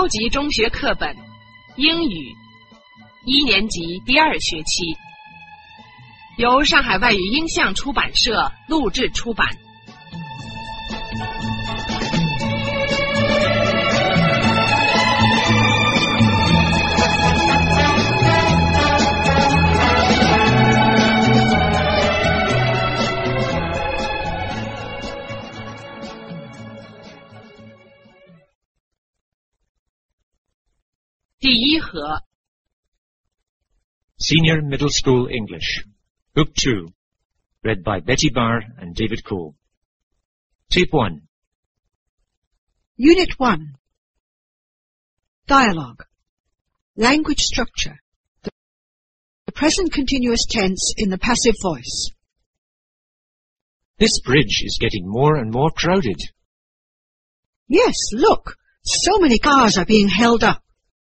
级中学课本，英语，1年级第2学期，由上海外语音像出版社录制出版。第1盒 Senior Middle School English, Book 2, read by Betty Barr and David Cole. Tape 1. Unit 1. Dialogue. Language structure. The present continuous tense in the passive voice. This bridge is getting more and more crowded. Yes, look. So many cars are being held up.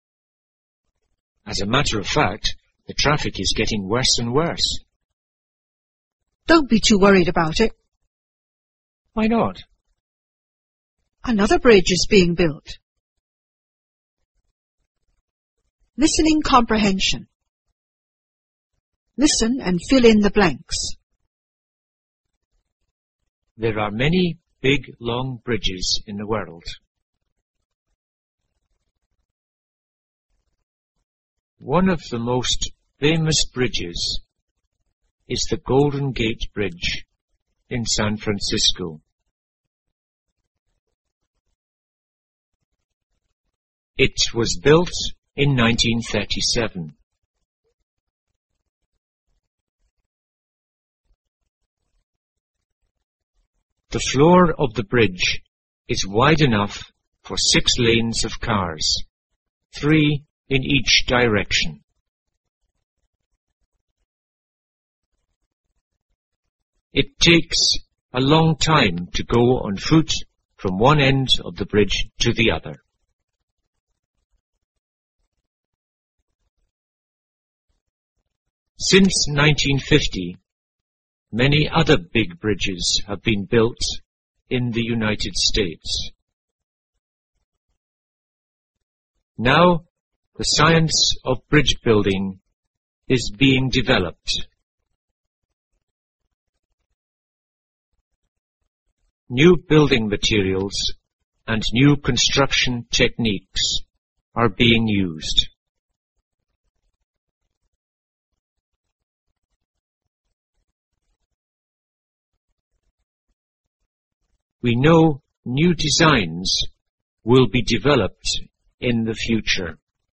As a matter of fact, the traffic is getting worse and worse. Don't be too worried about it. Why not? Another bridge is being built. Listening comprehension. Listen and fill in the blanks. There are many big, long bridges in the world. One of the most famous bridges is the Golden Gate Bridge in San Francisco. It was built in 1937. The floor of the bridge is wide enough for 6 lanes of cars, 3 in each direction. It takes a long time to go on foot from one end of the bridge to the other. Since 1950, many other big bridges have been built in the United States. Now, the science of bridge building is being developed. New building materials and new construction techniques are being used. We know new designs will be developed in the future.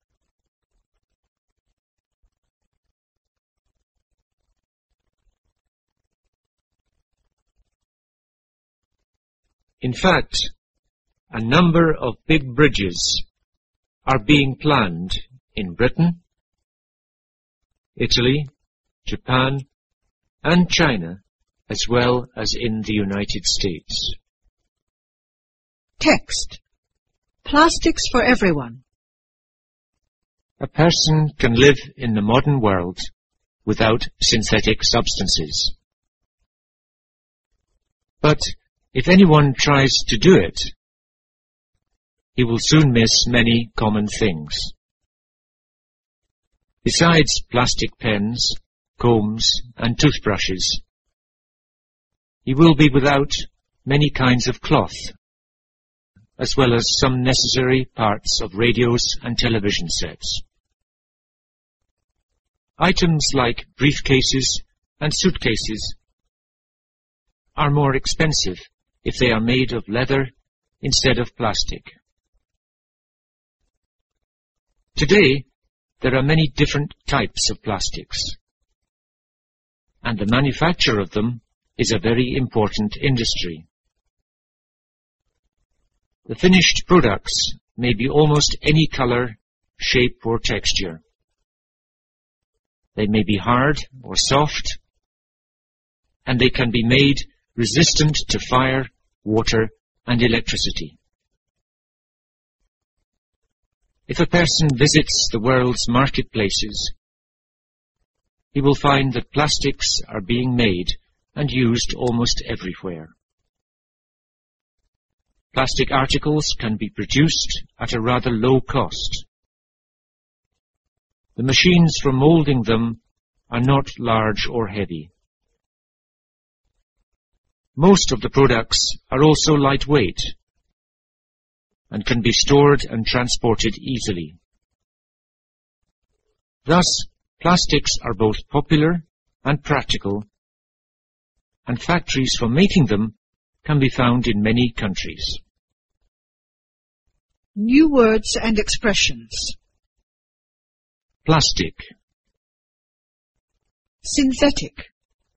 In fact, a number of big bridges are being planned in Britain, Italy, Japan, and China, as well as in the United States. Text. Plastics for everyone. A person can live in the modern world without synthetic substances. But if anyone tries to do it, he will soon miss many common things. Besides plastic pens, combs, and toothbrushes, he will be without many kinds of cloth, as well as some necessary parts of radios and television sets. Items like briefcases and suitcases are more expensive if they are made of leather instead of plastic. Today, there are many different types of plastics, and the manufacture of them is a very important industry. The finished products may be almost any color, shape, or texture. They may be hard or soft, and they can be made resistant to fire, water, and electricity. If a person visits the world's marketplaces, he will find that plastics are being made and used almost everywhere. plastic articles can be produced at a rather low cost. The machines for moulding them are not large or heavy. Most of the products are also lightweight and can be stored and transported easily. Thus, plastics are both popular and practical, and factories for making them can be found in many countries. New words and expressions. Plastic, Synthetic.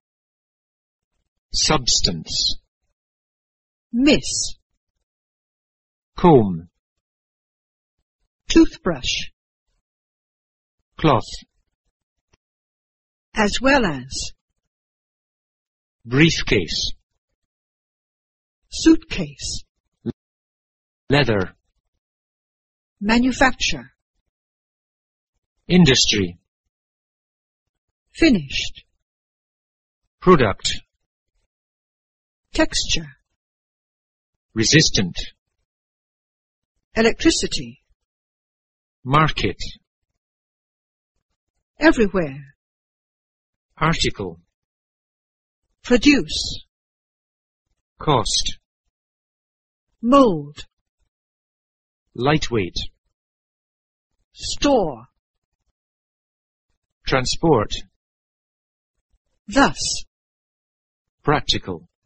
substance, Miss. comb, Toothbrush. cloth, As well as. briefcase, Suitcase. leather, Manufacture. industry, Finished. product, Texture. resistant, Electricity. market, Everywhere. article, Produce. cost, Mold. lightweight, Store. transport, Thus. practical.